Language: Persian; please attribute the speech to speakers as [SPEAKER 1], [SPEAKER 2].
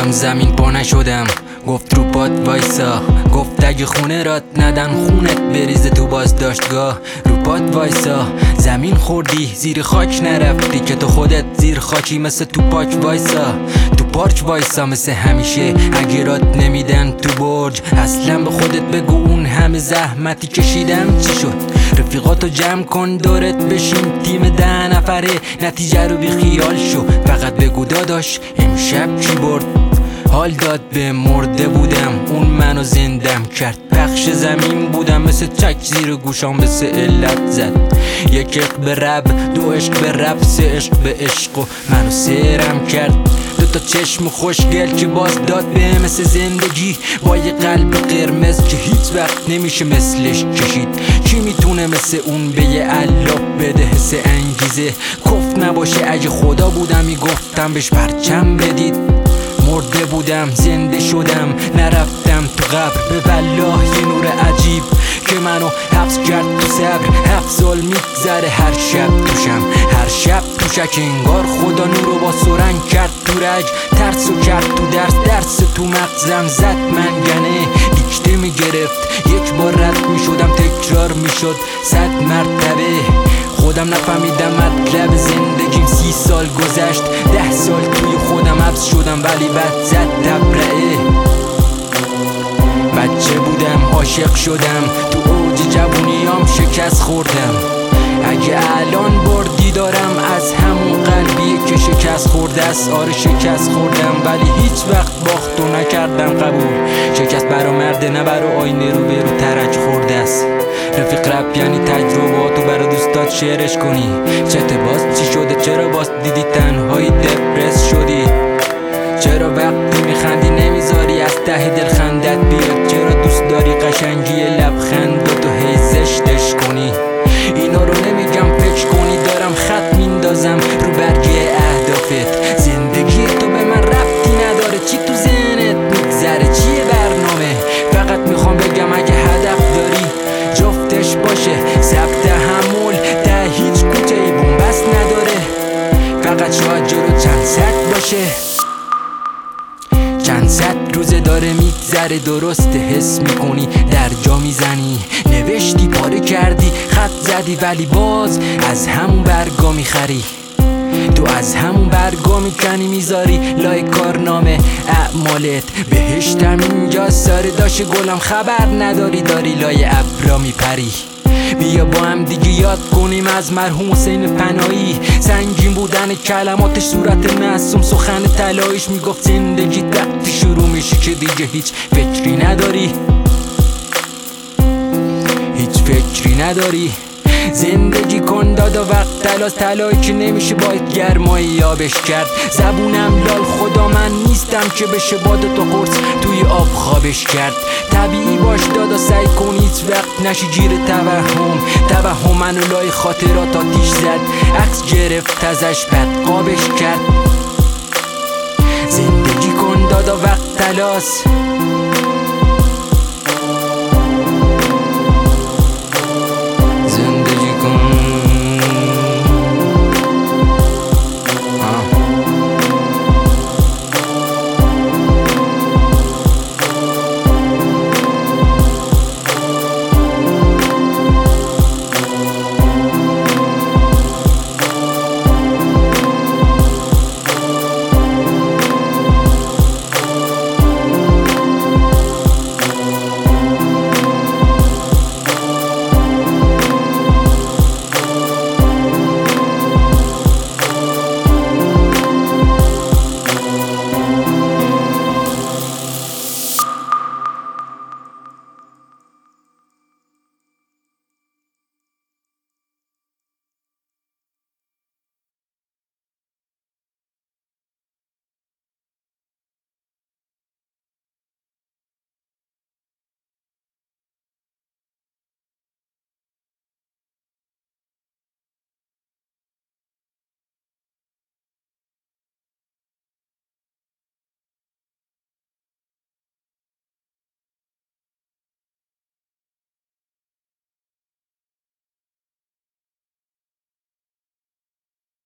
[SPEAKER 1] زمین پا نشدم، گفت رو پات وایسا، گفت اگه خونه رات ندن خونت بریزه تو بازداشتگاه. رو پات وایسا، زمین خوردی زیر خاک نرفتی که تو خودت زیر خاکی، مثل تو پاک وایسا، تو پارک وایسا مثل همیشه. اگه رات نمیدن تو برج اصلا به خودت بگو اون همه زحمتی کشیدم چی شد. رفیقاتو جمع کن دورت بشیم تیم 10 نفره، نتیجه رو بی خیال شو، فقط بگو داداش امشب کی برد. حال داد به مرده بودم، اون منو زندم کرد. پخش زمین بودم مثل چک زیر گوشام مثل علت زد. یک عشق به رب، دو عشق به رب، سه عشق به عشق و منو سرم کرد. دوتا چشم خوشگل که باز داد به مثل زندگی، با یه قلب قرمز که هیچ وقت نمیشه مثلش کشید. کی میتونه مثل اون به یه علاف بده حس انگیزه؟ کفت نباشه اگه خدا بودم میگفتم بهش پرچم بدید. مرده بودم زنده شدم، نرفتم تو قبر، به والله یه نور عجیب که منو حبس کرد تو صبر. 7 سال میگذره هر شب توشم، هر شب توشک، انگار خدا نورو با سرنگ کرد تو رگ. ترسو کرد تو درس تو مغزم زد منگنه، دیکته میگرفت یک بار رد میشدم تکرار میشد 100 مرتبه. خودم نفهمیدم مطلب زندگیم، 30 سال گذشت، 10 سال توی خودم حبس شدم ولی بد زد تبرئه. بچه بودم عاشق شدم، تو اوج جوونیام شکست خوردم. اگه الان بردی دارم از همون قلبیه که شکست خورده است. آره شکست خوردم ولی هیچ وقت باختو نکردم قبول. شکست برا مرده نه برا آینه رو به رو ترک خورده است. رفیق رپ یعنی تجرباتو برا دوستات شعرش کنی. چته باز چی شده؟ چرا باز دیدی تنهایی دپرس شدی؟ چرا وقتی میخندی نمیذاری از ته دل خندت بیاد؟ چرا دوست داری قشنگی لبخنداتو هی زشتش کنی؟ اینا رو نمیگم فکر کنی، دارم خط میندازم رو برگه اهدافت. زندگی تو به من ربطی نداره، چی تو ذهنت میگذره، چیه برنامه؟ فقط میخوام بگم اگه هدف داری جفتش باشه. ثبت تحمل ته هیچ کوچه ای بومبست نداره، فقط شاید جلو چند صد باشه. چند صد روزه داره میگذره، درسته حس میکنی در جا میزنی. نوشتی پاره کردی خط زدی ولی باز از همون برگا میخری. تو از همون برگا میکنی میذاری لای کارنامه اعمالت. بهشتم اینجا ساره داشت گلم، خبر نداری داری لای ابرا میپری. بیا با هم دیگه یاد کنیم از مرحوم حسین پناهی. سنگین بودن کلماتش، صورت معصوم، سخن طلاییش میگفت زندگی وقتی شروع میشه که دیگه هیچ فکری نداری، هیچ فکری نداری. زندگی کن دادا وقت تلاس، طلایی که نمیشه باید گرمایی یابش کرد. زبونم لال خدا من نیستم که بشه باد تو قرص توی آب خوابش کرد. طبیعی باش دادا سعی کن هیچ وقت نشی گیر توهم منو لای خاطرات آتیش زد. عکس گرفت ازش بد قابش کرد. زندگی کن دادا وقت تلاس.